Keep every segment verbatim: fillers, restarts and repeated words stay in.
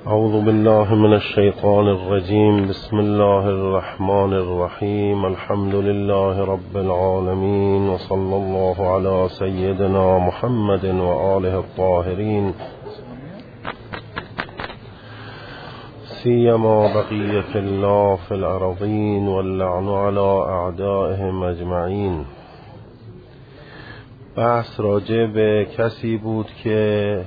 أعوذ بالله من الشيطان الرجيم. بسم الله الرحمن الرحيم. الحمد لله رب العالمين، وصلى الله على سيدنا محمد وآله الطاهرين، سيما بقية الله في الأرضين، واللعن على أعدائهم أجمعين. بحث راجع به کسی بود که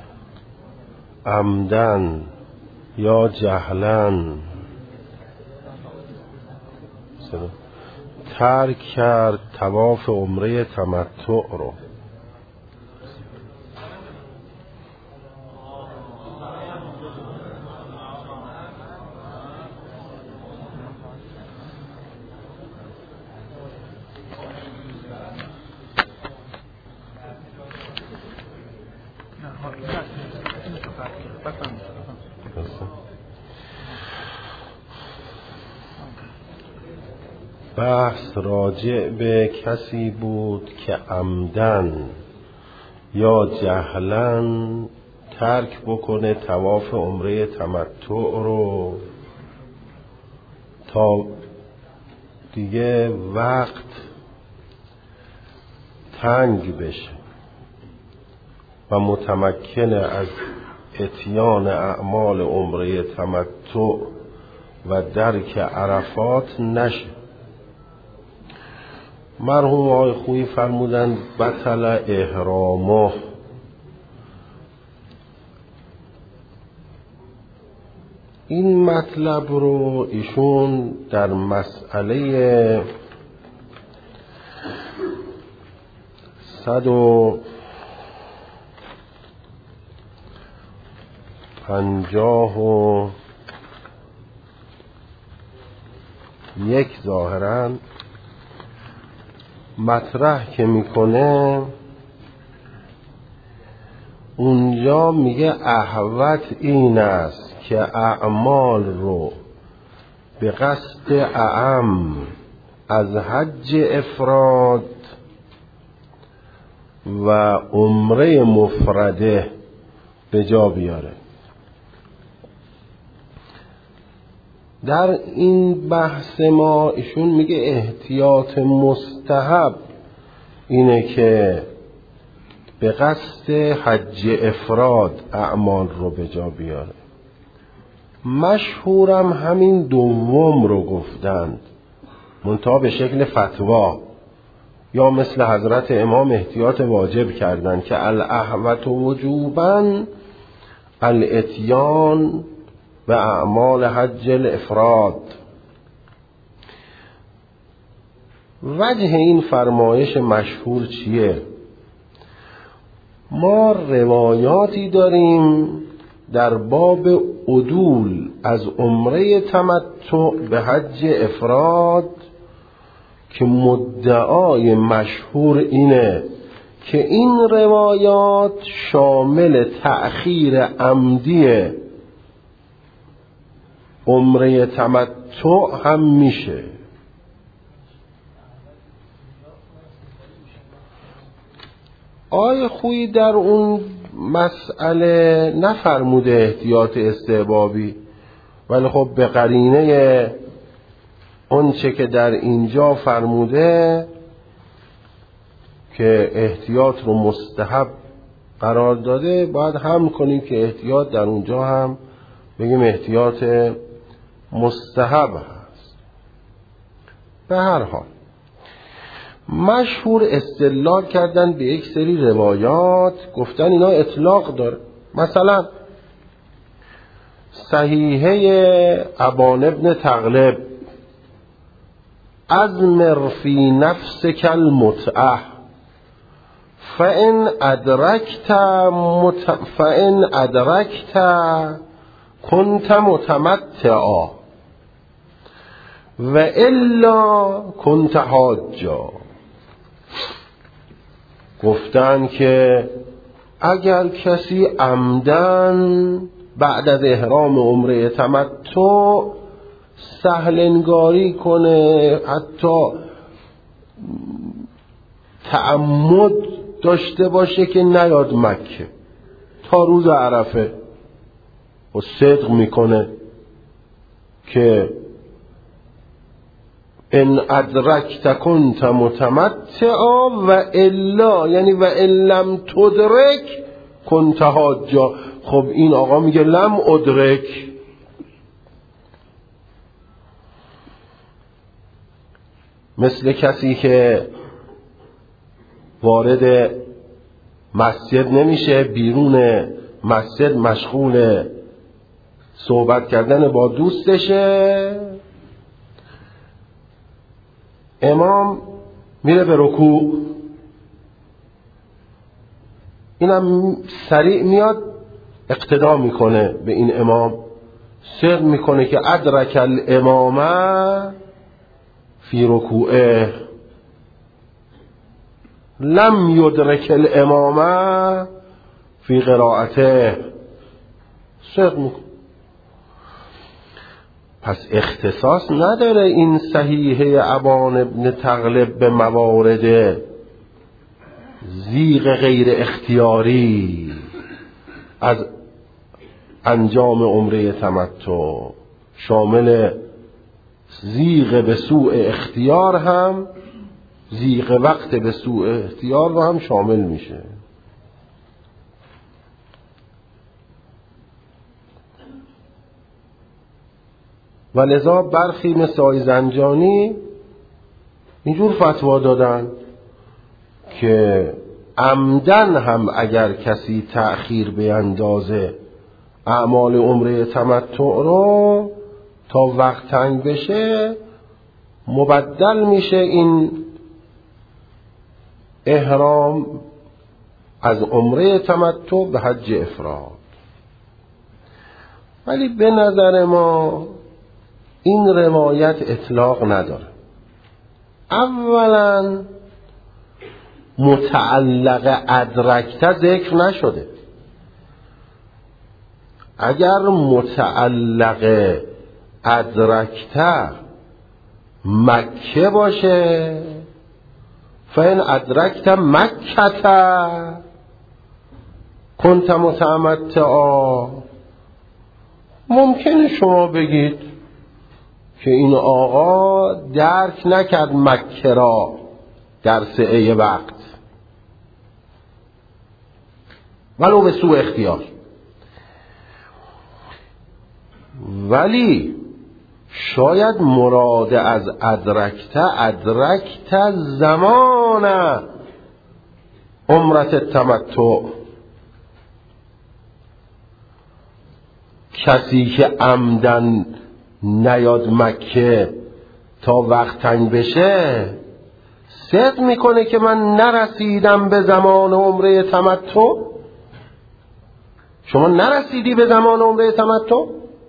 عمدن یا جهلن ترک کرد طواف عمره تمتع رو. بحث راجع به کسی بود که عمدن یا جهلن ترک بکنه طواف عمره تمتع رو تا دیگه وقت تنگ بشه و متمکن از اتیان اعمال عمره تمتع و درک عرفات نشه. مرحوم آقای خویی فرمودند بطل احرامه. این مطلب رو ایشون در مسئله صد و پنجاه و یک ظاهراً مطرح که میکنه، اونجا میگه احوط این است که اعمال رو به قصد اعم از حج افراد و عمره مفرده به جا بیاره. در این بحث ما ایشون میگه احتیاط مستحب اینه که به قصد حج افراد اعمال رو به جا بیاره. مشهورم همین دوم رو گفتند، منتها به شکل فتوا، یا مثل حضرت امام احتیاط واجب کردند که الاحوط وجوباً الاتیان و اعمال حج الافراد. وجه این فرمایش مشهور چیه؟ ما روایاتی داریم در باب عدول از عمره تمتع به حج افراد که مدعای مشهور اینه که این روایات شامل تأخیر عمدی عمره تمتع هم میشه. آقای خویی در اون مسئله نفرموده احتیاط استحبابی، ولی خب به قرینه اون چه که در اینجا فرموده که احتیاط رو مستحب قرار داده، باید هم کنیم که احتیاط در اونجا هم بگیم احتیاط مستحب هست. به هر حال مشهور استدلال کردن به یک سری روایات، گفتن اینا اطلاق داره. مثلا صحیحه ابان ابن تغلب ازمر فی نفسک المتعه فان ادرکت مت... فان ادرکت کنت متمتعا و الا کنت حاجا. گفتن که اگر کسی عمدن بعد از احرام عمره تمتع سهلنگاری کنه، حتی تعمد داشته باشه که نیاد مکه تا روز عرفه، و صدق میکنه که ان ادرکت کنت متمتعا و الا، یعنی و ان لم تدرک کنت حاجا. خب این آقا میگه لم ادرک. مثل کسی که وارد مسجد نمیشه، بیرون مسجد مشغول صحبت کردن با دوستشه، امام میره به رکوع، اینم سریع میاد اقتدا میکنه به این امام، صدق میکنه که ادرک الامامه فی رکوعه لم یدرک الامامه فی قراءته، صدق میکنه. پس اختصاص نداره این صحیحه ابان ابن تغلب به موارد زیغ غیر اختیاری از انجام عمره تمتع، شامل زیغ به سوء اختیار هم، زیغ وقت به سوء اختیار رو هم شامل میشه. و لذا برخی مثل آقای زنجانی اینجور فتوا دادن که عمدن هم اگر کسی تأخیر بیندازه اعمال عمره تمتع رو تا وقت تنگ بشه، مبدل میشه این احرام از عمره تمتع به حج افراد. ولی به نظر ما این روایت اطلاق نداره. اولا متعلق ادرکته ذکر نشده. اگر متعلق ادرکته مکه باشه، فین ادرکت مکه کنت متمتعا، ممکنه شما بگید که این آقا درک نکرد مکه را در سعه وقت، ولو به سوء اختیار. ولی شاید مراد از ادرکته ادرکته زمان عمرت تمتع، کسی که عمدن نیاد مکه تا وقت تنگ بشه صدق میکنه که من نرسیدم به زمان عمره تمتع. شما نرسیدی به زمان عمره تمتع؟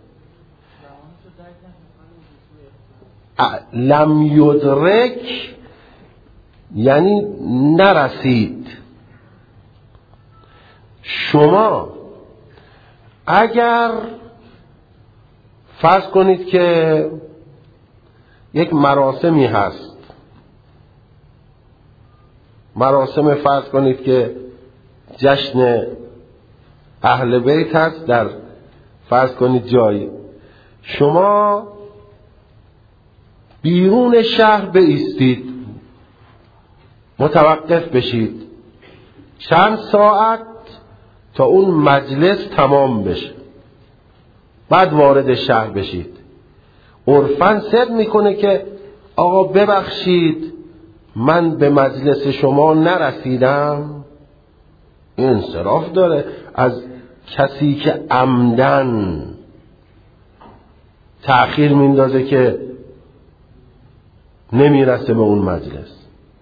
لم یدرک یعنی نرسید. شما اگر فرض کنید که یک مراسمی هست، مراسم فرض کنید که جشن اهل بیت هست در فرض کنید جایی، شما بیرون شهر بایستید، متوقف بشید چند ساعت تا اون مجلس تمام بشه، بعد وارد شهر بشید. عرفاً صدق میکنه که آقا ببخشید من به مجلس شما نرسیدم، این انصراف داره از کسی که عمدن تأخیر میندازه که نمیرسه به اون مجلس.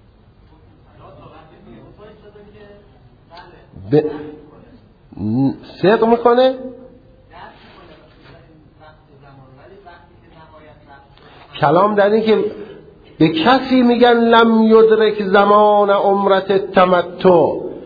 ب... صدق میکنه؟ کلام در این که به کسی میگن لم یدرک زمان عمرت تمتع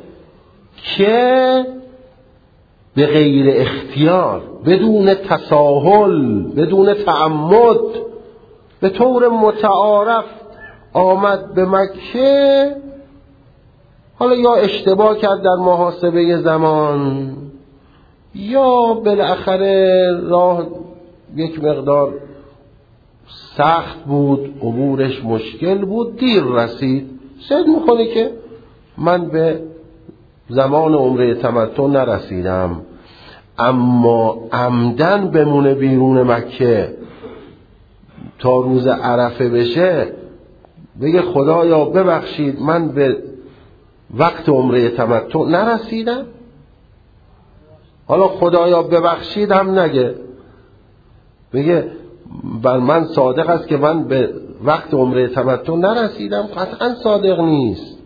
که به غیر اختیار، بدون تساهل، بدون تعمد، به طور متعارف آمد به مکه، حالا یا اشتباه کرد در محاسبه زمان یا بالاخره راه یک مقدار سخت بود، عبورش مشکل بود، دیر رسید، صدق میکنه که من به زمان عمره تمتع نرسیدم، اما عمدن بمونه بیرون مکه تا روز عرفه بشه، بگه خدایا ببخشید من به وقت عمره تمتع نرسیدم. حالا خدایا ببخشید هم نگه، بگه بر من صادق است که من به وقت عمره تمتع نرسیدم، قطعا صادق نیست.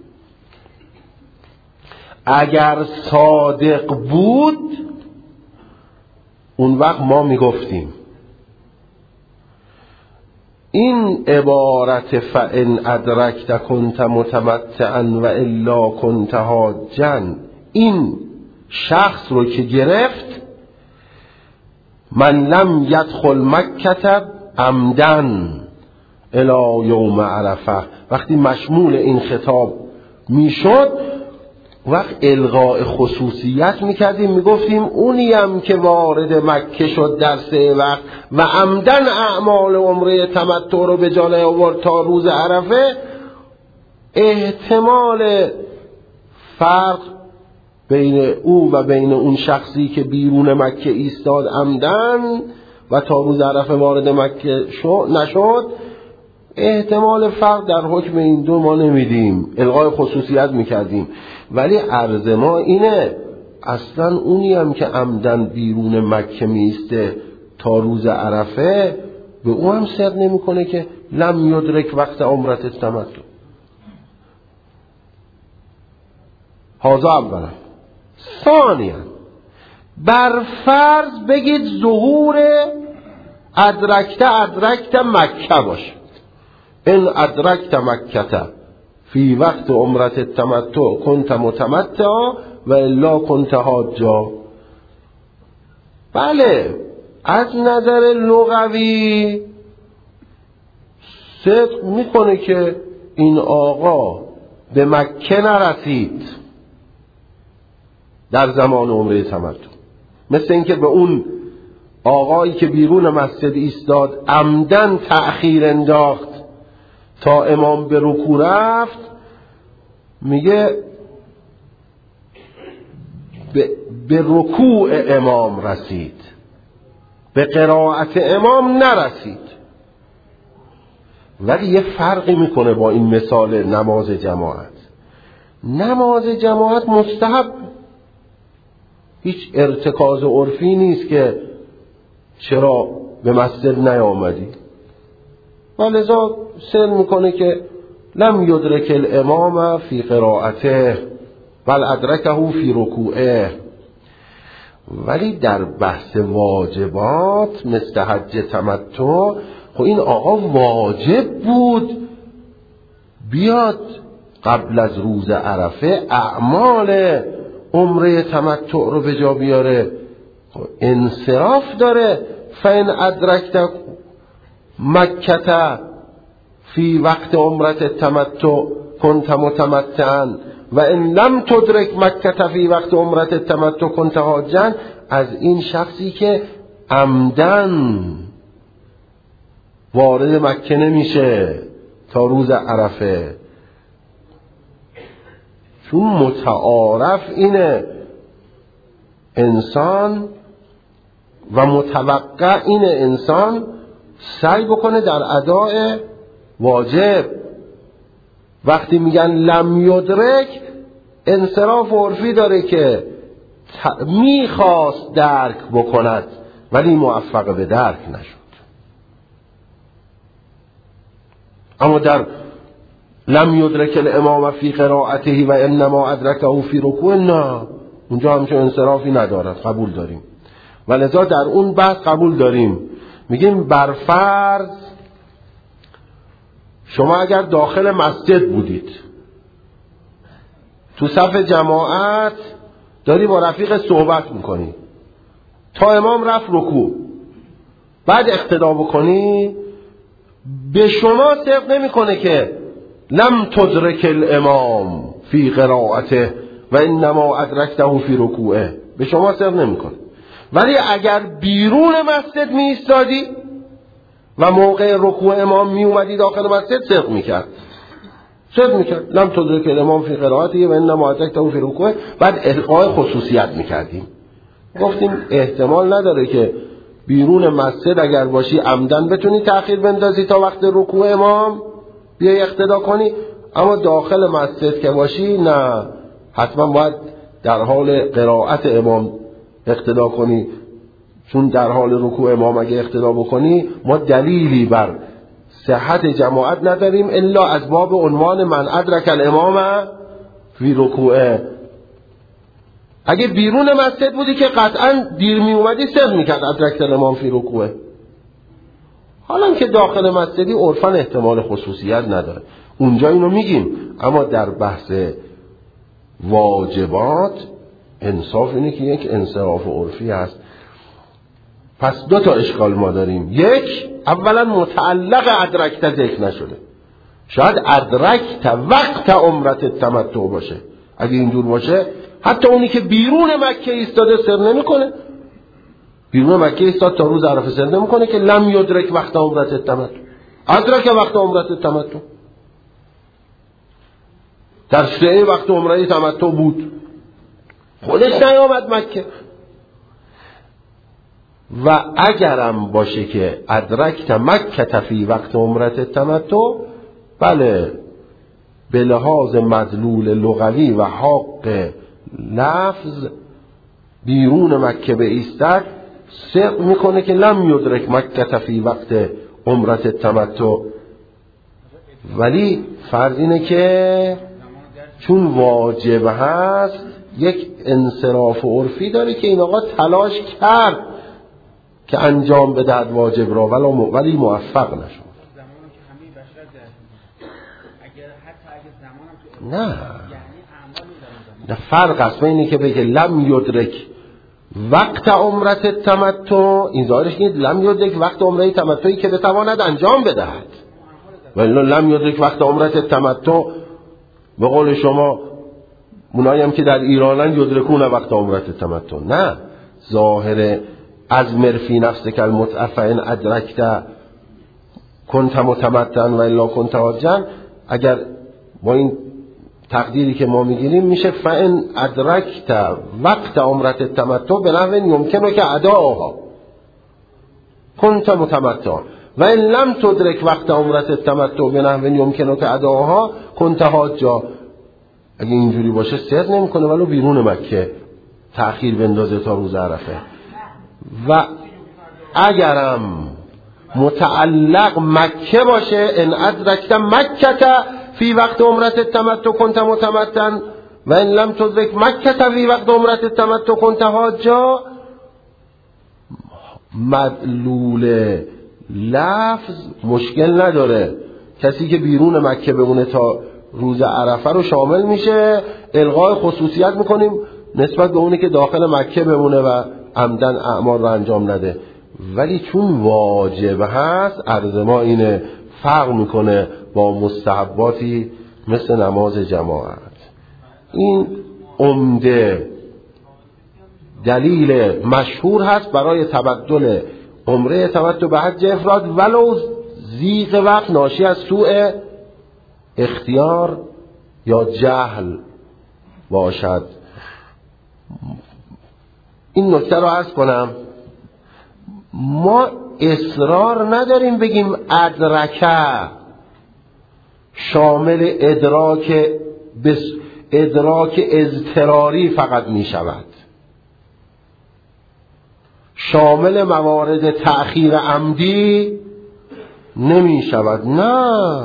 اگر صادق بود اون وقت ما میگفتیم این عبارت فَإِنْ أَدْرَكْتَ كُنْتَ مُتَمَتِّعًا وَإِلَّا كُنْتَ حَاجًّا، این شخص رو که گرفت من لم يدخل مکة عمدن الی یوم عرفه، وقتی مشمول این خطاب میشد وقت الغاء خصوصیت میکردیم، میگفتیم اونیم که وارد مکه شد در سه وقت و عمدن اعمال عمره تمتع رو به جا نیاورد تا روز عرفه، احتمال فرق بین او و بین اون شخصی که بیرون مکه ایستاد عمدن و تا روز عرفه وارد مکه نشد، احتمال فرق در حکم این دو ما نمیدیم، الغای خصوصیت میکردیم. ولی عرض ما اینه اصلا اونی هم که عمدن بیرون مکه میسته تا روز عرفه به او هم صدق نمیکنه که لم یدرک وقت عمرت تمتع. هذا اولا. ثانیا بر فرض بگید ظهور ادرکت ادرکت مکه باشه، ان ادرکت مکه فی وقت عمرت التمتع کنت متمتعا و الا کنت حاجا. بله از نظر لغوی صدق میکنه که این آقا به مکه نرسید در زمان عمره تمتع، مثل اینکه به اون آقایی که بیرون مسجد ایستاد عمدن تأخیر انداخت تا امام به رکوع رفت، میگه به, به رکوع امام رسید، به قرائت امام نرسید. ولی یه فرقی میکنه با این مثال نماز جماعت. نماز جماعت مستحب، هیچ ارتکاز عرفی نیست که چرا به مسجد نیامدی، ولذا سن میکنه که لم یدرک الامام فی قرائته بل ادرکه فی رکوعه. ولی در بحث واجبات مثل حج تمتع، خب این آقا واجب بود بیاد قبل از روز عرفه اعمال عمره تمتع رو به جا بیاره، انصراف داره. فین ادرکت مکه فی وقت عمرت التمتع کنت متمتعا و ان لم تدرک مکه فی وقت عمرت التمتع کنت حاجا، از این شخصی که عمدن وارد مکه نمیشه تا روز عرفه. چون متعارف اینه انسان و متوقع اینه انسان سعی بکنه در اداء واجب. وقتی میگن لم یدرک، انصراف عرفی داره که میخواست درک بکند ولی موفق به درک نشد. اما در لم یدرک الامام فی قرائته و انما ادرکه فی رکوع، نه، اونجا همچون انصرافی ندارد، قبول داریم. ولذا در اون بحث قبول داریم، میگیم بر فرض شما اگر داخل مسجد بودید تو صف جماعت داری با رفیق صحبت میکنی تا امام رفت رکوع، بعد اقتدا بکنی، به شما صدق نمیکنه که لم تدرک الامام فی قرائته و انما ادرکته فی رکوعه، به شما صدق نمیکنه. ولی اگر بیرون مسجد می ایستادی و موقع رکوع امام می اومدی داخل مسجد صدق می کرد صدق می کرد لم تدرک الامام فی قرائته و انما ادرکته فی رکوعه. بعد القاء خصوصیت می کردیم، گفتیم احتمال نداره که بیرون مسجد اگر باشی عمدن بتونی تأخیر بندازی تا وقت رکوع امام بیای اقتدا کنی، اما داخل مسجد که باشی نه، حتما باید در حال قرائت امام اقتدا کنی، چون در حال رکوع امام اگه اقتدا بکنی ما دلیلی بر صحت جماعت نداریم الا از باب عنوان من ادرک الامام فی رکوعه. اگه بیرون مسجد بودی که قطعا دیر می اومدی صدق میکرد ادرک الامام فی رکوعه. حالا که داخل مسجدی عرفاً احتمال خصوصیت نداره، اونجا اینو میگیم، اما در بحث واجبات انصاف اینه که یک انصراف عرفی هست. پس دو تا اشکال ما داریم. یک، اولا متعلق ادرکت ذکر نشده، شاید ادرکت وقت عمرت تمتع باشه. اگه اینجور باشه حتی اونی که بیرون مکه ایستاده سر نمیکنه، بیرون مکه ایستاد تا روز عرفه سر نمیکنه که لم یدرک وقت عمرت تمتع، ادرک وقت عمرت تمتع، در شیعه وقت عمره تمتع بود، خودش نیامد مکه. و اگرم باشه که ادرکت مکه فی وقت عمرت تمتع، بله به لحاظ مدلول لغوی و حق لفظ بیرون مکه به ایستد صدق میکنه که لم یدرک مکه فی وقت عمرت تمتع. ولی فرض اینه که چون واجب هست یک انصراف عرفی داره که این آقا تلاش کرد که انجام بدهد واجب را ولی موفق نشد. نه نه فرق است بین اینکه بگه لم یدرک وقت عمرت تمتع، این ظاهرش اینه لم یدرک وقت عمره تمتعی که بتواند انجام بدهد، ولی لم یدرک وقت عمرت تمتع به قول شما اونایی هم که در ایرانن یدرکون وقت عمرت تمتع. نه، ظاهر از مرفی نفس کل متعفین ادرکت کنت متمتعا و الا کنت حاجا، اگر با این تقدیری که ما میگیریم میشه فان ادرکت وقت عمرت تمتع به نحو یمکنه که اداها کنت متمتعا و ان لم تدرک وقت عمرت تمتع به نحو یمکنه که اداها کنت حاجا. اگه اینجوری باشه سر نمیکنه ولو بیرون مکه تأخیر بندازه تا روز عرفه. و اگرم متعلق مکه باشه ان ادرکت مکه فی وقت عمرت تمتع کنت متمتعا و ان لم تدرک مکه فی وقت عمرت تمتع کنت حاجا، مدلول لفظ مشکل نداره، کسی که بیرون مکه بمونه تا روز عرفه رو شامل میشه، الغای خصوصیت میکنیم نسبت به اونی که داخل مکه بمونه و عمدن اعمال رو انجام نده. ولی چون واجب هست عرض ما اینه فرق میکنه با مستحباتی مثل نماز جماعت. این عمده دلیل مشهور هست برای تبدل عمره تمتع به حج افراد ولو ضیق وقت ناشی از سوء اختیار یا جهل باشد. این نکته رو عرض کنم، ما اصرار نداریم بگیم ادرکه شامل ادراک بس ادراک اضطراری فقط می شود، شامل موارد تأخیر عمدی نمی شود. نه،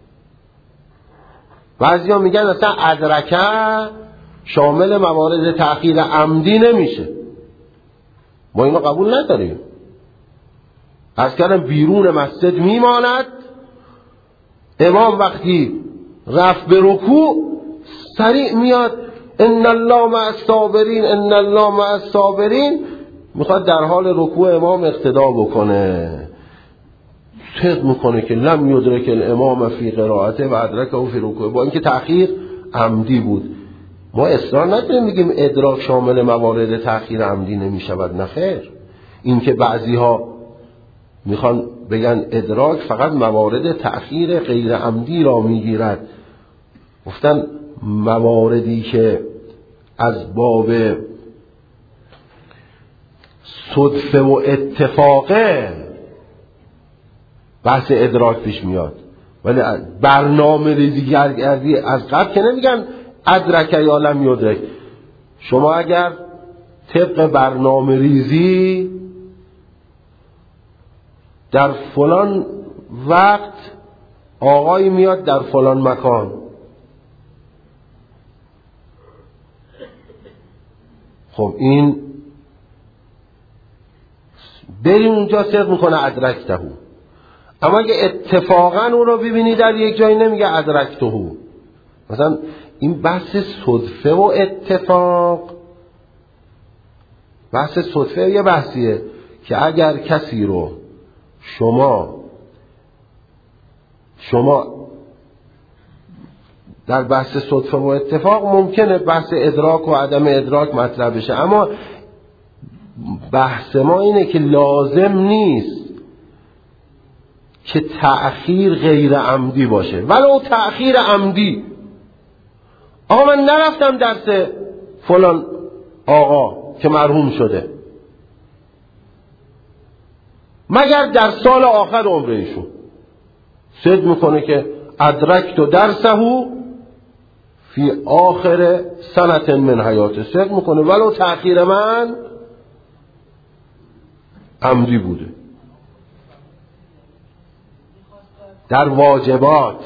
بعضی ها میگن اصلا ادرکه شامل موارد تأخیر عمدی نمیشه، ما اینو قبول نداریم. از کردن بیرون مسجد میماند، امام وقتی رفت به رکوع سریع میاد ان الله مع الصابرین ان الله مع الصابرین، میخواد در حال رکوع امام اقتدا بکنه، صدق میکنه که لم یدرک الامام فی قرائته و ادرکه فی رکوع، با اینکه تأخیر عمدی بود. ما اصرار نداریم میگیم ادراک شامل موارد تأخیر عمدی نمیشود، نه خیر. این که بعضی ها میخوان بگن ادراک فقط موارد تأخیر غیر عمدی را میگیرد، گفتن مواردی که از باب صدفه و اتفاقه بحث ادراک پیش میاد، ولی برنامه ریزی گردی از قبل که نمیگن ادرک یا لم یدرک. شما اگر طبق برنامه ریزی در فلان وقت آقایی میاد در فلان مکان، خب این بری اونجا صدق میکنه ادرکتهو. اما اگه اتفاقا اون رو ببینی در یک جایی نمیگه ادرکتهو. مثلا این بحث صدفه و اتفاق، بحث صدفه یه بحثیه که اگر کسی رو شما شما در بحث صدفه و اتفاق ممکنه بحث ادراک و عدم ادراک مطرح بشه، اما بحث ما اینه که لازم نیست که تأخیر غیر عمدی باشه، ولو تأخیر عمدی. آقا من نرفتم درس فلان آقا که مرحوم شده مگر در سال آخر عمر ایشون، صدق میکنه که ادرکت و درسهو فی آخر سنت من حیاته، صدق میکنه ولو تأخیر من عمدی بوده. در واجبات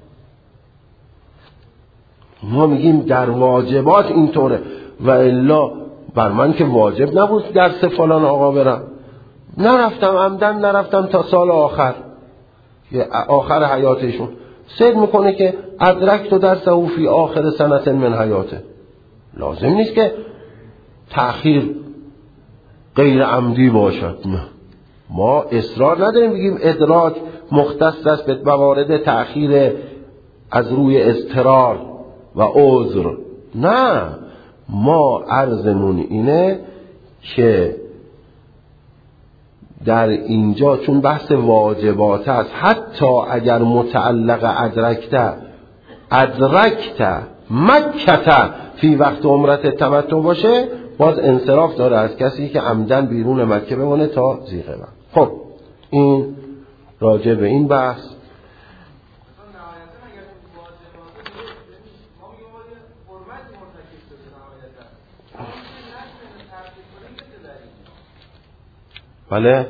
ما میگیم در واجبات اینطوره، و الا بر من که واجب نبود درس فلان آقا برم، نرفتم عمدن، نرفتم تا سال آخر آخر حیاتشون، صدق میکنه که ادرکت و درسه فی آخر سنت من حیاته. لازم نیست که تأخیر غیر عمدی باشد، نه. ما اصرار نداریم بگیم ادراک مختص است به موارد تأخیر از روی اضطرار و عذر، نه. ما عرضمون اینه که در اینجا چون بحث واجبات است، حتی اگر متعلق ادرکته ادرکته مکته فی وقت عمرت تمتع باشه، باز انصراف داره از کسی که عمدن بیرون مکه بمونه تا ذی قعده. خب این راجع به این بحث. بله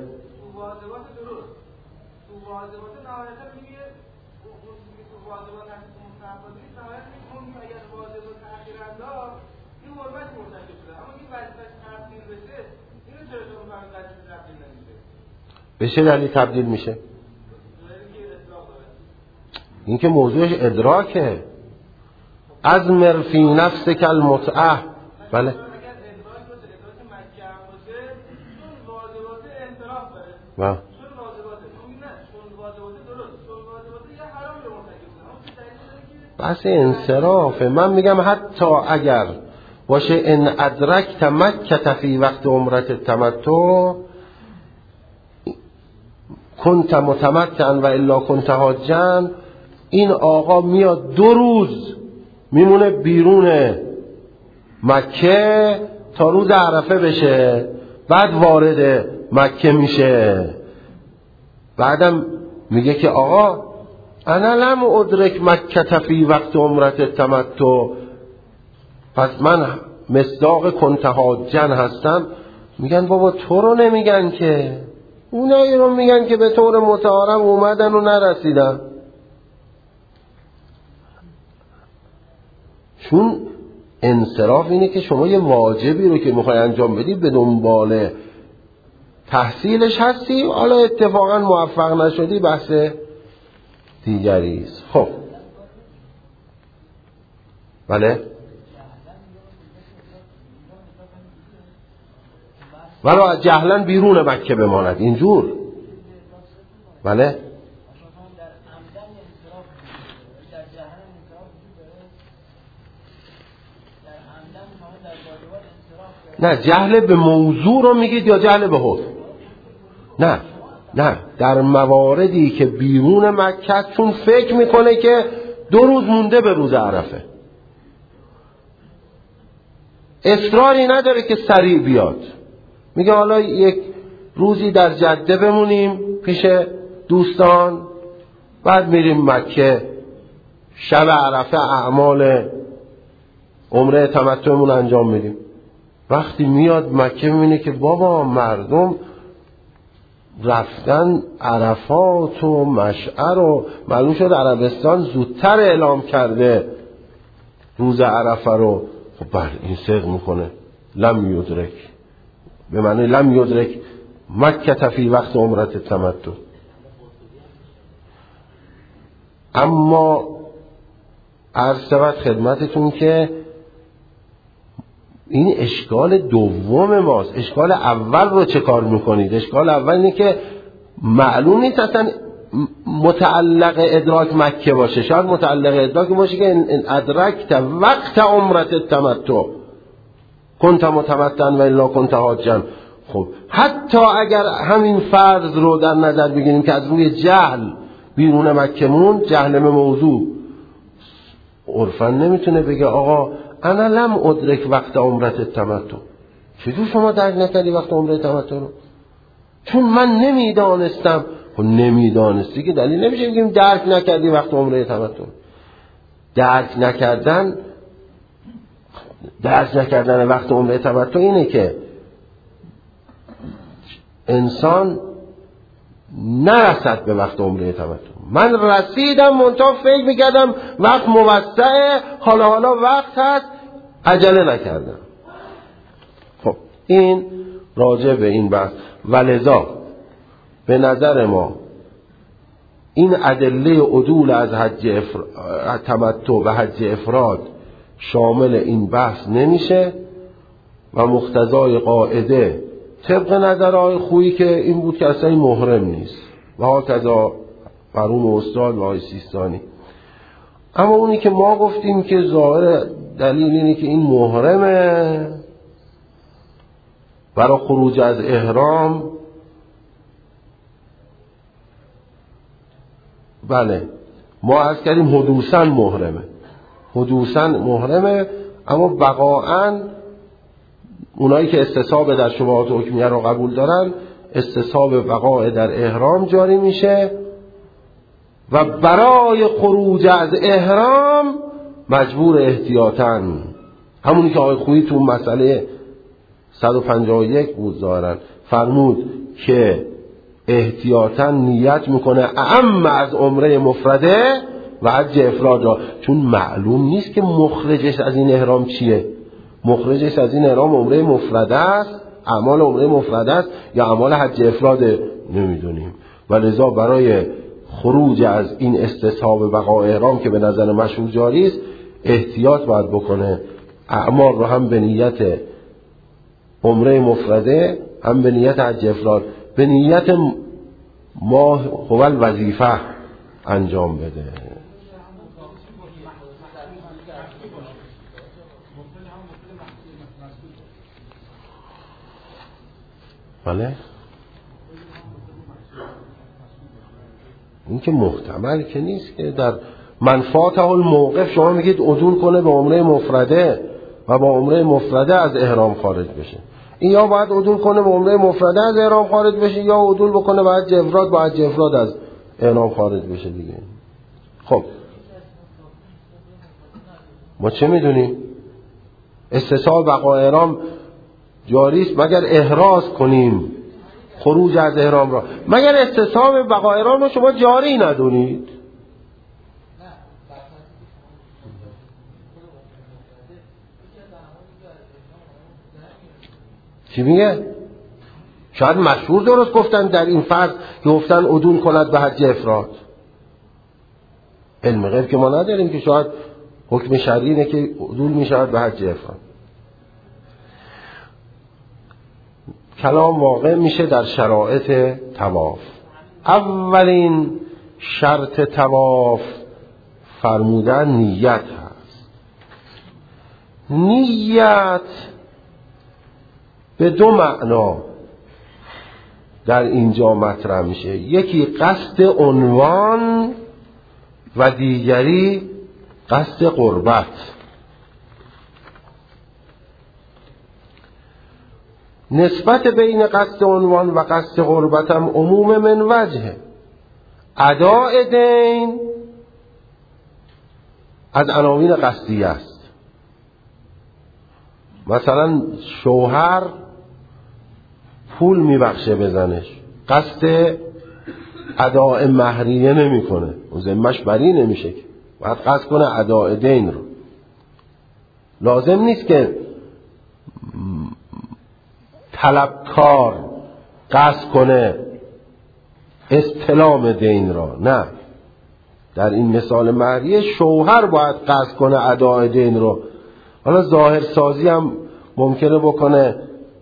به چه دلیل تبدیل میشه؟ این که موضوعش ادراکه. از مرفی نفس کل متعه. بله با. بحث انصرافه. من میگم حتی اگر باشه ان ادرکت مکه فی وقت عمرت تمتع کنت متمتعا و الا کنت حاجا، این آقا میاد دو روز میمونه بیرون مکه تا روز عرفه بشه، بعد وارد مکه میشه، بعدم میگه که آقا انا لم ادرک مکه فی وقت عمرت تمتع، پس من مصداق کنت حاجا هستم. میگن بابا تو رو نمیگن که، اونایی رو میگن که به طور متعارف اومدن و نرسیدن. چون انصراف اینه که شما یه واجبی رو که میخوای انجام بدی به دنبال تحصیلش هستی، حالا اتفاقا موفق نشدی بحث دیگری است. خب بله ولو جهلا بیرون مکه بماند اینجور. بله نه جهل به موضوع رو میگید یا جهل به حکم؟ نه نه در مواردی که بیرون مکه چون فکر میکنه که دو روز مونده به روز عرفه، اصراری نداره که سریع بیاد، میگه حالا یک روزی در جده بمونیم پیش دوستان، بعد میریم مکه، شب عرفه اعمال عمره تمتعمون انجام میدیم. وقتی میاد مکه میبینه که بابا مردم رفتن عرفات و مشعر و معلوم شد عربستان زودتر اعلام کرده روز عرفه رو. خب بله این صدق میکنه لم یدرک، به معنی لم یدرک مکه فی وقت عمرت تمتع. اما عرض شود خدمتتون که این اشکال دوم ماست. اشکال اول رو چه کار میکنید؟ اشکال اول اینه که معلوم نیست اصلا متعلق ادراک مکه باشه، شاید متعلق ادراک باشه که ان ادرکت وقت عمرت تمتع کنت متمتعا و الا کنت حاجا. خب حتی اگر همین فرض رو در نظر بگیریم که از روی جهل بیرون مکه مون، جهل به موضوع، عرفاً نمیتونه بگه آقا انا لم ادرک وقت عمرت تمتع. چطور شما درک نکردی وقت عمره تمتع رو؟ چون من نمیدانستم. خب نمیدانستی که دلیل نمیشه بگیم درک نکردی وقت عمره تمتع. درک نکردن درک نکردن وقت عمره تمتع اینه که انسان نرسد به وقت عمره تمتع. من رسیدم منتها فکر میکردم وقت موسعه، حالا حالا وقت هست، عجله نکردم. خب این راجع به این بحث. ولذا به نظر ما این ادله عدول از حج افراد تمتع و حج افراد شامل این بحث نمیشه و مقتضای قاعده طبق نظرهای خویی که این بود که اصلا این محرم نیست و ها کذا فرون استاد و های سیستانی. اما اونی که ما گفتیم که ظاهر دلیل اینه که این محرمه برای خروج از احرام، بله ما عرض کردیم حدوثاً محرمه، حدوثاً محرمه، اما بقاعاً اونایی که استصحاب در شبهات حکمیه رو قبول دارن استصحاب بقاء در احرام جاری میشه و برای خروج از احرام مجبور احتیاطاً، همونی که آقای خویی تو مسئله صد و پنجاه و یک بود ظاهراً فرمود که احتیاطاً نیت میکنه اعم از عمره مفرده و حج افراد را، چون معلوم نیست که مخرجش از این احرام چیه. مخرجش از این احرام عمره مفرده است، اعمال عمره مفرده است یا اعمال حج افراد نمیدونیم. ولذا برای خروج از این استصحاب بقاء احرام که به نظر مشهور جاری است احتیاط باید بکنه، اعمال رو هم به نیت عمره مفرده هم به نیت حج افراد به نیت ماه هول وظیفه انجام بده. بله این که محتمل که نیست که در منفعت الموقف شما میگید عدول کنه به عمره مفرده و با عمره مفرده از احرام خارج بشه. این یا باید عدول کنه به عمره مفرده از احرام خارج بشه یا عدول بکنه به حج افراد با حج افراد از احرام خارج بشه دیگه. خب ما چه میدونیم؟ استصحاب بقاء احرام جاری است مگر احراز کنیم خروج از احرام را. مگر استصحاب بقاء احرام رو شما جاری ندونید؟ چی میگه؟ شاید مشهور درست گفتن در این فرض که گفتن عدول کند به حج افراد. علم غیب که ما نداریم که شاید حکم شرعی اینه که عدول میشود به حج افراد. کلام واقع میشه در شرایط طواف. اولین شرط طواف فرمودن نیت هست. نیت به دو معنا در اینجا مطرح میشه، یکی قصد عنوان و دیگری قصد قربت. نسبت بین قصد عنوان و قصد قربت هم عموم من وجه. اداء دین از عناوین قصدی است. مثلا شوهر پول میبخشه به زنش، قصد اداء مهریه نمیکنه، و ذمه‌اش بری نمیشه که باید قصد کنه اداء دین رو. لازم نیست که طلبکار قصد کنه استلام دین را، نه. در این مثال مهریه شوهر باید قصد کنه اداء دین رو. حالا ظاهر سازی هم ممکنه بکنه،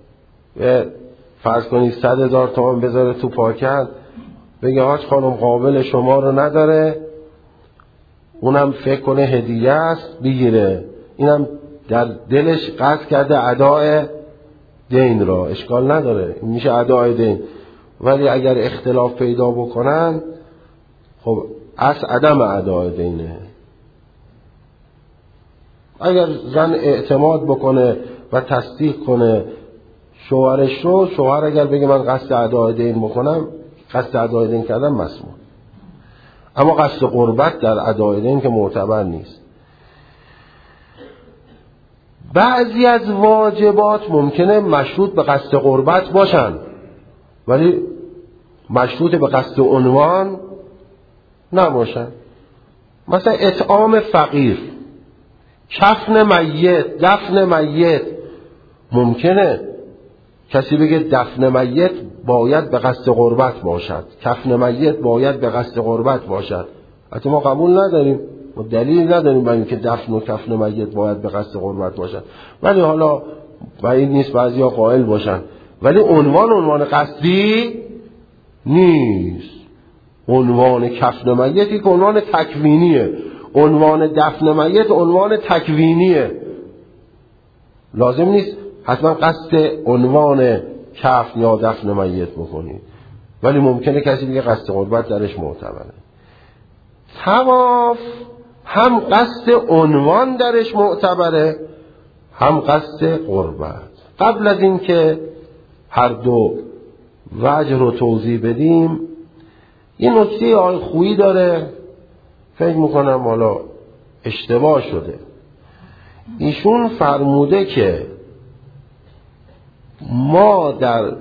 فرض کنید صد هزار تومان بذاره تو پاکت، بگه حاج خانم قابل شما رو نداره، اونم فکر کنه هدیه است بگیره، اینم در دلش قصد کرده اداء دین را، اشکال نداره، این میشه اداء دین. ولی اگر اختلاف پیدا بکنن، خب اصل عدم اداء دینه. اگر زن اعتماد بکنه و تصدیق کنه شوهرش رو، شوهر اگر بگه من قصد اداء دین بکنم، قصد اداء دین کردم مسموح. اما قصد قربت در اداء دین که معتبر نیست. بعضی از واجبات ممکنه مشروط به قصد قربت باشن ولی مشروط به قصد عنوان نباشن. مثلا اطعام فقیر، کفن میت، دفن میت. ممکنه کسی بگه دفن میت باید به قصد قربت باشد، کفن میت باید به قصد قربت باشد. حتی ما قبول نداریم، ما دلیل نداریم برای اینکه دفن و کفن میت باید به قصد قربت باشد، ولی حالا بعید نیست بعضیا قائل باشن. ولی عنوان عنوان قصدی نیست. عنوان کفن میت یک عنوان تکوینیه، عنوان دفن میت عنوان تکوینیه. لازم نیست حتما قصد عنوان کفن یا دفن میت بکنید، ولی ممکنه کسی دیگه قصد قربت درش معتبره. طواف هم قصد عنوان درش معتبره هم قصد قربت. قبل از این که هر دو وجه رو توضیح بدیم، یه نکته آقای خویی داره، فکر میکنم حالا اشتباه شده. ایشون فرموده که ما در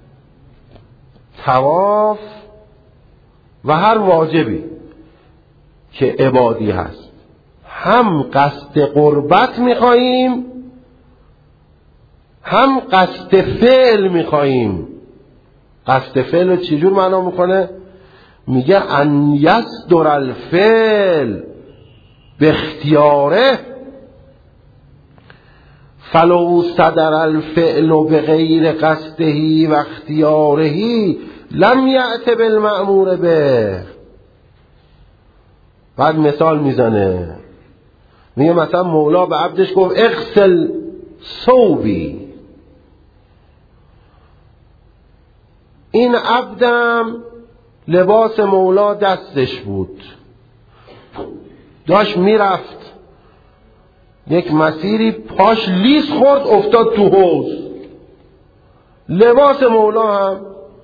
طواف و هر واجبی که عبادی هست هم قصد قربت میخواییم هم قصد فعل میخواییم. قصد فعل رو چجور معنا میکنه؟ میگه ان یصدر الفعل به اختیاره فلو صدر الفعل به غیر قصده و اختیاره لم یأت بالمأمور به. بعد مثال میزنه، میگه مثلا مولا به عبدش گفت اغسل ثوبی. این عبدم لباس مولا دستش بود، داشت میرفت یک مسیری، پاش لیس خورد افتاد تو حوض، لباس مولا هم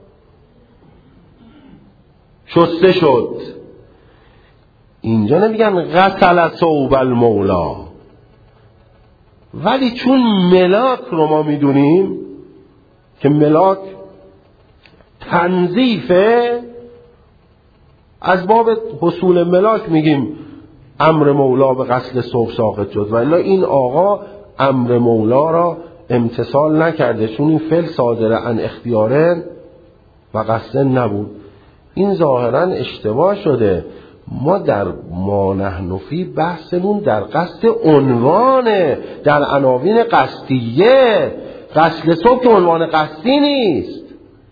شسته شد. اینجا نمیگن غسل ثوب المولا، ولی چون ملاک رو ما میدونیم که ملاک تنظیفه، از باب حصول ملاک میگیم امر مولا به غسل ثوب ساقط شد. ولی این آقا امر مولا را امتثال نکرده، چون این فعل صادر عن اختیاره و قصد نبود. این ظاهرا اشتباه شده. ما در ما نحن فی بحثمون در قصد عنوانه، در عناوین قصدیه. غسل ثوب که عنوان قصدی نیست.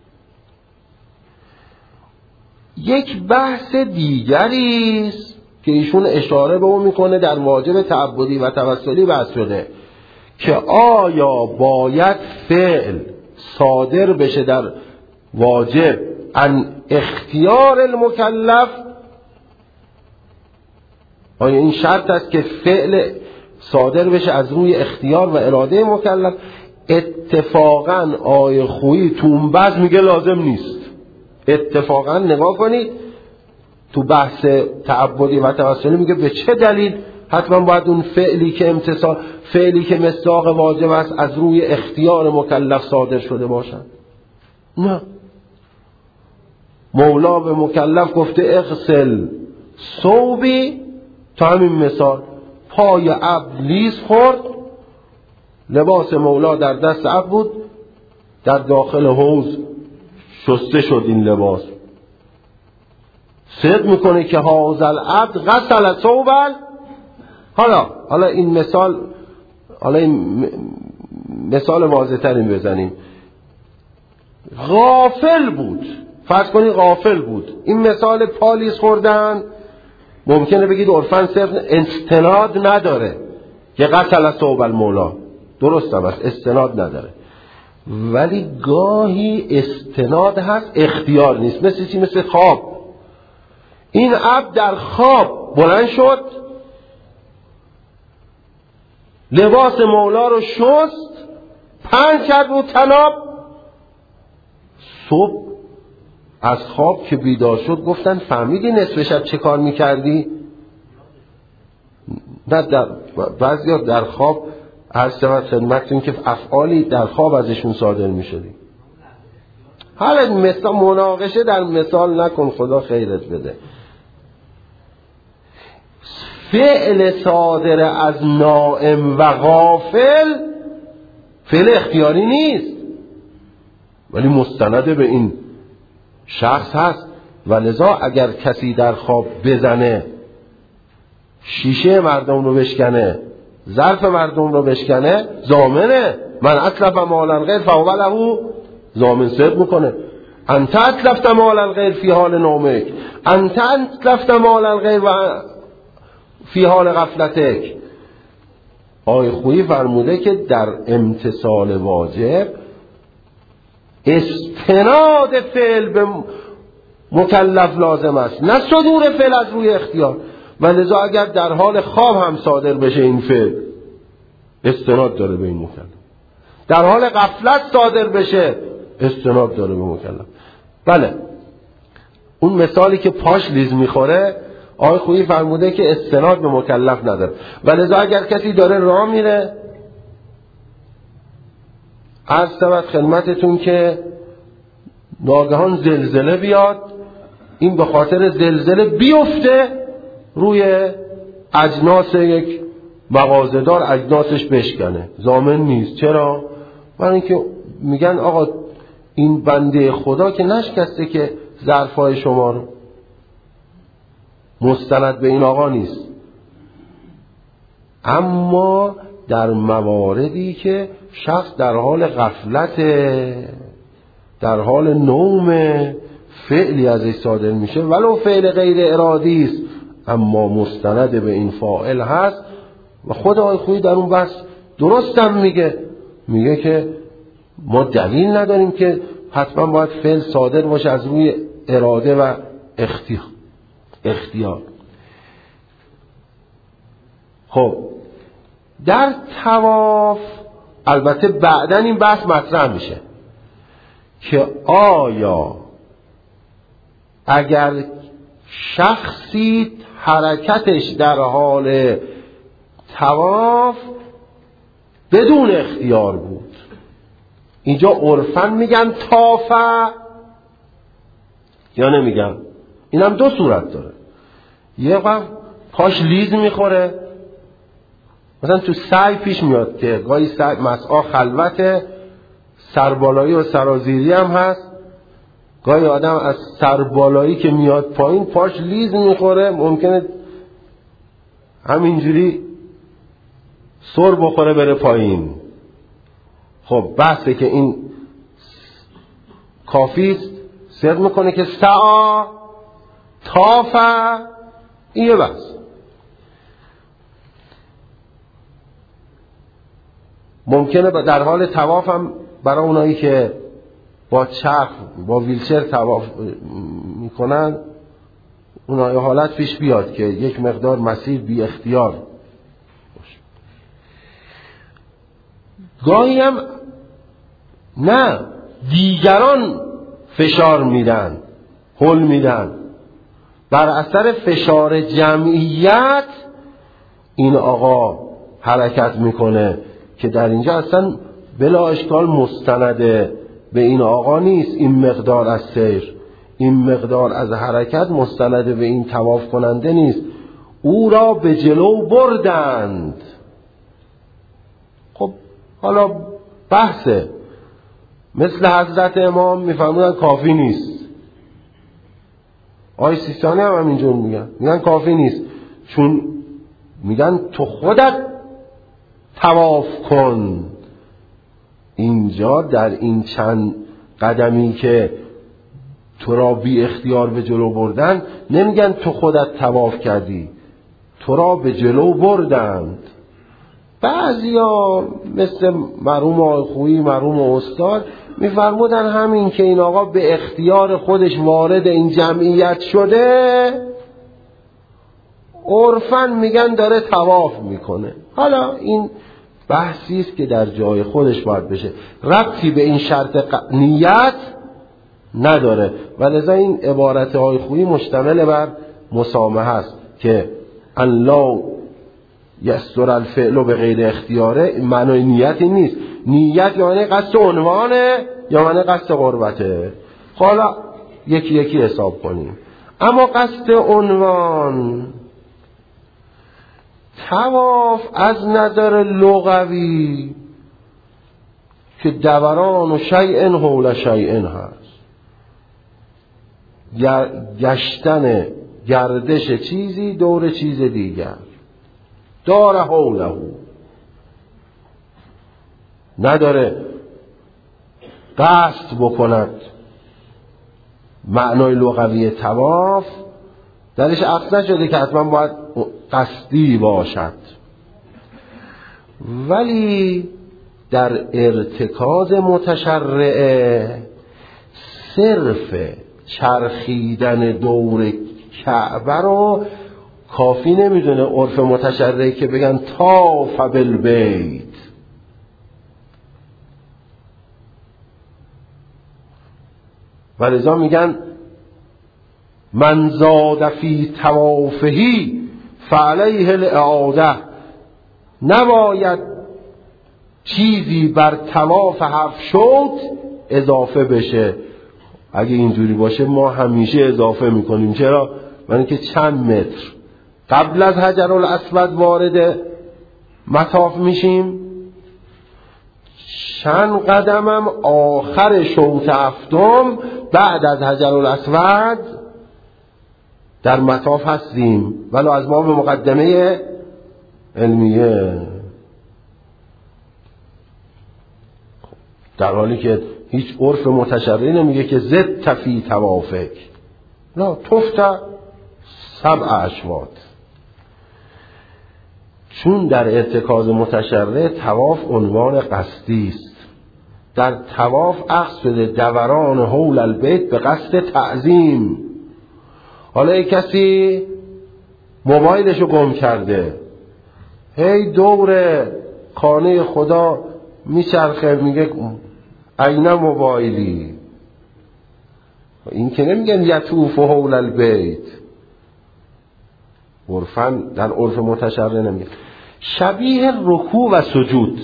یک بحث دیگری است که ایشون اشاره به اون میکنه، در واجب تعبدی و توسلی بحث شده که آیا باید فعل صادر بشه در واجب عن اختیار المکلف، آیا این شرط است که فعل صادر بشه از روی اختیار و اراده مکلف؟ اتفاقا آیه خویی تو اون بحث میگه لازم نیست. اتفاقا نگاه کنید تو بحث تعبدی و توسلی میگه به چه دلیل حتما باید اون فعلی که امتصال فعلی که مصداق واجب است از روی اختیار مکلف صادر شده باشد؟ نه، مولا به مکلف گفته اغسل ثوبی، تا همین مثال پای عبد لیز خورد، لباس مولا در دست عبد بود، در داخل حوض شسته شد این لباس، صدق میکنه که هذا العبد غسل ثوبا. حالا حالا این مثال حالا این مثال واضح تری بزنیم. غافل بود، فرض کنید غافل بود، این مثال پالیز خوردن ممکنه بگید عرفاً صرف استناد نداره که غسل ثوب المولا، درست هم است استناد نداره، ولی گاهی استناد هست اختیار نیست. مثل چی؟ مثل خواب. این عبد در خواب بلند شد، لباس مولا رو شست، پهن کرد رو طناب. صبح از خواب که بیدار شد گفتن فهمیدی نصف شب چه کار میکردی؟ نه، در بعضی ها در خواب هر شود خدمتتون که افعالی در خواب ازشون صادر میشدی. حالا مثال مناقشه در مثال نکن، خدا خیرت بده. فعل صادر از نائم و غافل فعل اختیاری نیست، ولی مستند به این شخص هست و لذا اگر کسی در خواب بزنه، شیشه مردم رو بشکنه، ظرف مردم رو بشکنه، ضامنه. من اتلف مال الغیر فهو له ضامن، صدق میکنه. انت اتلفت مال الغیر فی حال نومک، انت اتلفت مال الغیر و فی حال غفلتک. آیه خویی فرموده که در امتثال واجب استناد فعل به مکلف لازم است، نه صدور فعل از روی اختیار. و لذا اگر در حال خواب هم صادر بشه این فعل، استناد داره به این مکلف. در حال غفلت صادر بشه، استناد داره به مکلف. بله، اون مثالی که پاش لیز میخوره آقای خویی فرموده که استناد به مکلف نداره. و لذا اگر کسی داره راه میره، عرض شود خدمتتون که ناگهان زلزله بیاد، این به خاطر زلزله بیفته روی اجناس یک مغازه‌دار، اجناسش بشکنه، ضامن نیست. چرا؟ برای اینکه میگن آقا این بنده خدا که نشکسته که ظرفای شما رو، مستند به این آقا نیست. اما در مواردی که شخص در حال غفلت، در حال نوم، فعلی ازش صادر میشه ولو فعل غیر ارادی است، اما مستند به این فاعل هست. و خود آقای خویی در اون بحث درست هم میگه میگه که ما دلیل نداریم که حتما باید فعل صادر باشه از روی اراده و اختیار اختیار خب در طواف البته بعداً این بحث مطرح میشه که آیا اگر شخصی حرکتش در حال طواف بدون اختیار بود، اینجا عرفاً میگن طافه یا نمیگن؟ این هم دو صورت داره. یه وقت پاش لیز میخوره، مثلا تو سعی پیش میاد که گاهی سعی مسعی خلوت، سربالایی و سرازیری هم هست، گاهی آدم از سربالایی که میاد پایین پاش لیز میخوره، ممکنه همینجوری سر بخوره بره پایین. خب بحثه که این کافیست، صدق میکنه که سعا طافه، این یه بحث. ممکنه در حال طواف هم برای اونایی که با چرخ با ویلچر طواف میکنن اونای حالت پیش بیاد که یک مقدار مسیر بی اختیار باشه. گاهی هم نه دیگران فشار میدن، هل میدن، بر اثر فشار جمعیت این آقا حرکت میکنه که در اینجا اصلا بلا اشکال مستنده به این آقا نیست. این مقدار از سیر، این مقدار از حرکت مستنده به این طواف کننده نیست. او را به جلو بردند. خب حالا بحثه، مثل حضرت امام میفرمودن کافی نیست. آقای سیستانی هم همینجور میگن، میگن کافی نیست، چون میگن تو خودت طواف کن. اینجا در این چند قدمی که تو را بی اختیار به جلو بردن نمیگن تو خودت طواف کردی، تو را به جلو بردند. بعضیا مثل مرحوم آقای خویی، مرحوم استاد میفرمودن همین که این آقا به اختیار خودش وارد این جمعیت شده عرفاً میگن داره طواف میکنه. حالا این بحثی است که در جای خودش باید بشه، ربطی به این شرط ق... نیت نداره. ولذا این عبارت های خویی مشتمل بر مسامحه است که ان لا یستر الفعل به غیر اختیاره. معنای نیتی نیست. نیت یعنی قصد عنوانه یا معنی قصد قربته. حالا یکی یکی حساب کنیم. اما قصد عنوان طواف از نظر لغوی که دوران و شیء حول شیء هست، گشتن گردش چیزی دور چیز دیگر، داره حوله، نداره قصد بکند. معنای لغوی طواف درش عقد نشده که حتما باید قصدی باشد، ولی در ارتکاز متشرعه صرف چرخیدن دور کعبه رو کافی نمیدونه عرف متشرعه که بگن طاف بالبیت. ولذا میگن من زاد فی طوافهی فعلیه الاعاده. نباید چیزی بر طواف حرف شد اضافه بشه. اگه اینجوری باشه ما همیشه اضافه میکنیم. چرا؟ برای اینکه چند متر قبل از حجر الاسود وارد مطاف میشیم، چند قدمم آخر شوط هفتم بعد از حجر الاسود در مطاف هستیم، ولو از ما به مقدمه علمیه، در حالی که هیچ عرف متشرعی نمیگه که زد فی طوافک، لا تفت سبع اشواط. چون در ارتکاز متشرع طواف عنوان قصدی است. در طواف اخذ شده دوران حول البیت به قصد تعظیم. حالا یک کسی موبایلشو گم کرده، هی دور خانه خدا میچرخه، میگه اینا موبایلی. این که نمیگن یطوف حول البیت، عرفاً در عرف متشرع نمیگه. شبیه رکوع و سجود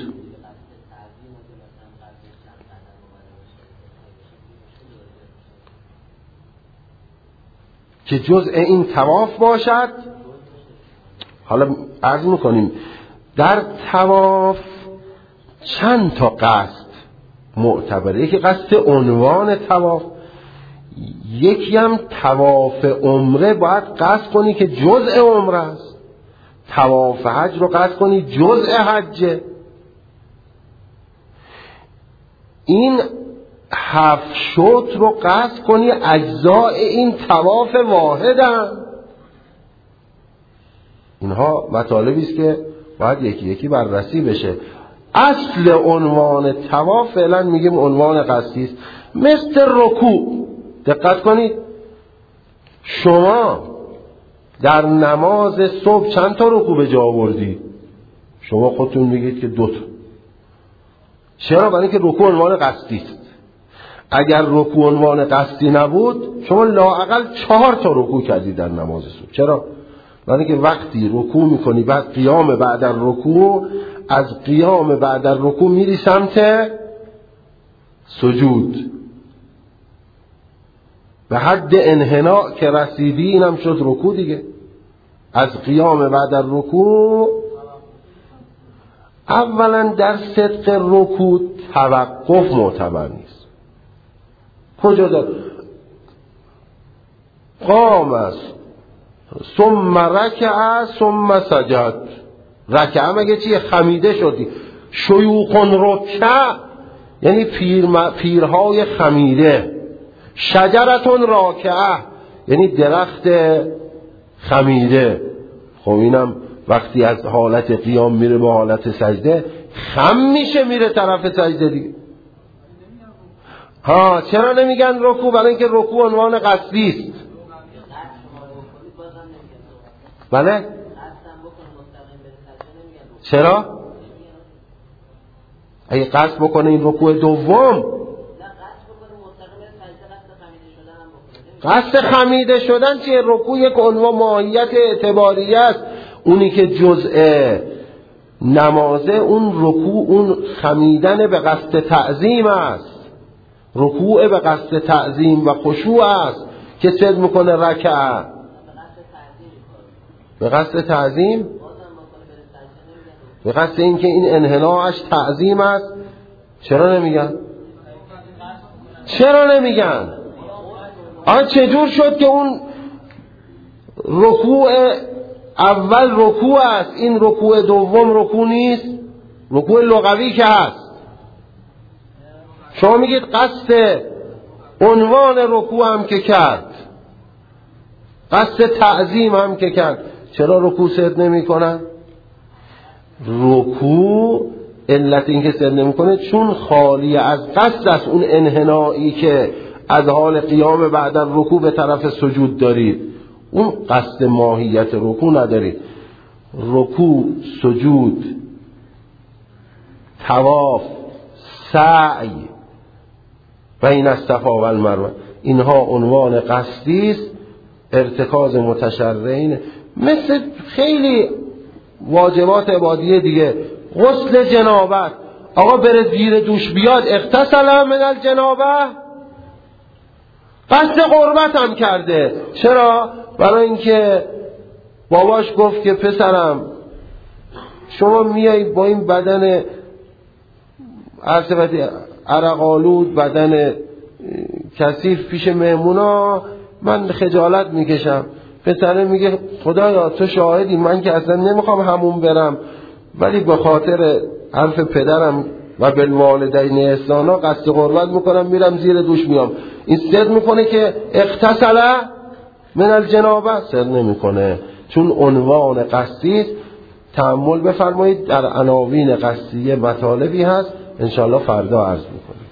که جزء این طواف باشد. حالا عرض میکنیم در طواف چند تا قصد معتبره. یکی قصد عنوان طواف، یکی هم طواف عمره باید قصد کنی که جزء عمره است. طواف حج رو قصد کنی جزء حجه. این هفت شوط رو قصد کنی اجزاء این طواف واحدن. اینها مطالبی است که باید یکی یکی بررسی بشه. اصل عنوان طواف فعلا میگیم عنوان قصدی است. مثل رکوع، دقت کنید، شما در نماز صبح چند تا رکوع به جا آوردی؟ شما خودتون میگید که دو تا. چرا؟ برای اینکه رکوع عنوان قصدی است. اگر رکوع عنوان قصدی نبود شما لااقل چهار تا رکوع کردی در نماز صبح. چرا؟ برای اینکه وقتی رکوع میکنی بعد قیام بعد الرکوع، از قیام بعد الرکوع میری سمت سجود، به حد انحناء که رسیدی اینم شد رکوع دیگه. از قیام بعد الرکوع اولا در صدق رکوع توقف معتبر نیست. کجا داد؟ قام است ثم رکع ثم سجد. رکع مگه چیه؟ خمیده شدی. شیوخ رکع یعنی پیر پیرهای خمیده. شجرتون راکعه یعنی درخت خمیده. خب اینم وقتی از حالت قیام میره به حالت سجده خم میشه، میره طرف سجده دیگه. ها چرا نمیگن رکوع؟ برای اینکه رکوع عنوان قصدی است. بله چرا؟ اگه قصد بکنه این رکوع دوم، قصد خمیده شدن چیه؟ رکوع یک عنوان ماهیت اعتباری است. اونی که جزء نمازه اون رکوع، اون خمیدن به قصد تعظیم است. رکوع به قصد تعظیم و خشوع است که سجد میکنه رکعه به قصد تعظیم، به قصد اینکه این انحناش تعظیم است. چرا نمیگن؟ چرا نمیگن؟ آن چجور شد که اون رکوع اول رکوع است، این رکوع دوم رکوع نیست؟ رکوع لغوی که هست. شما میگید قصد عنوان رکوع هم که کرد، قصد تعظیم هم که کرد، چرا رکوع سجد نمی کنن؟ رکوع علت این که سجد نمی کنه چون خالی از قصد است. اون انحنایی که از حال قیام بعد از رکوع به طرف سجود دارید، اون قصد ماهیت رکوع ندارید. رکوع، سجود، طواف، سعی بین الصفا و المروه، اینها عنوان قصدی است. ارتکاز متشرعین مثل خیلی واجبات عبادیه دیگه. غسل جنابت، آقا بره زیر دوش بیاد، اغتسل من الجنابه، قصد قربت هم کرده. چرا؟ برای اینکه باباش گفت که پسرم شما میای با این بدن عرصفتی عرقالود، بدن کثیف پیش مهمونا، من خجالت میکشم. پسره میگه خدایا تو شاهدی، من که اصلا نمیخوام همون برم، ولی به خاطر حرف پدرم و بالوالدین احسانا قصد قربت میکنم، میرم زیر دوش میام. این سجد میکنه که اغتسل من الجنابه؟ سجد نمیکنه، چون عنوان قصدی است. تأمل بفرمایید در عناوین قصدیه مطالبی هست، انشاءالله فردا عرض میکنم.